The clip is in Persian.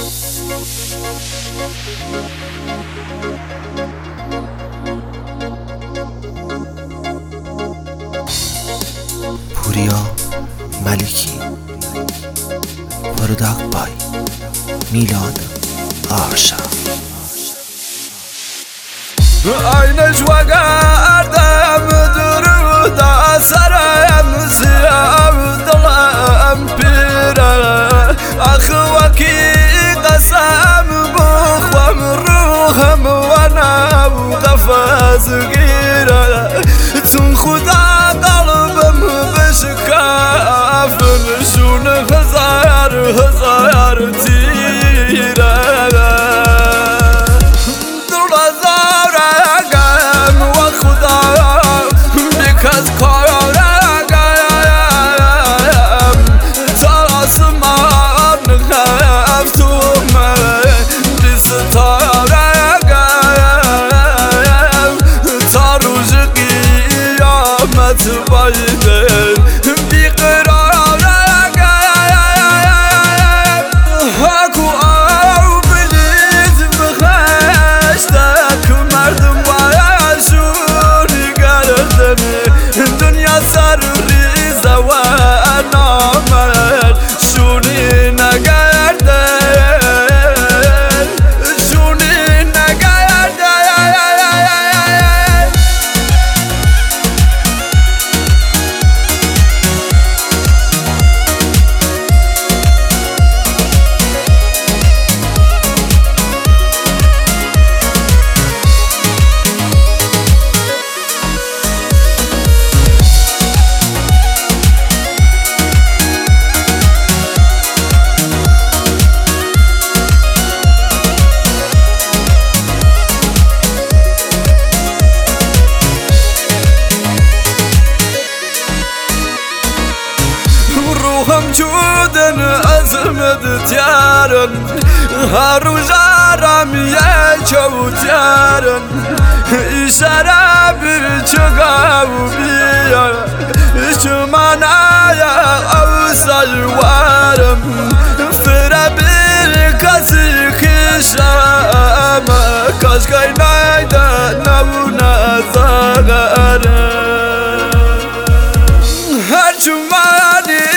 پوریا ملکی پروداکت بای میلاد آرشا. عینش وگردم درود سرم سیام دلم پیره اخوکی قسم بخوام روحم و نو قفز گیره چون خدا قلبم بشکاف نشون هزار تیره از کارم تا آسمان هفتم ستارم تا روز قیامت باید بیقرارم هاکو آو بلید بخشتک مردم باید شوری گردنه دنیا سر ریزه و نامد شونی نگرده شونی نگرده. روحم جودن عظمت تیارن هر روز آرام یه چوتیارن اشاره بر چگاو بیا چمانای او سلوارم فره بر کسی خشم کاش که نیده نو نزاگرم هر چمانی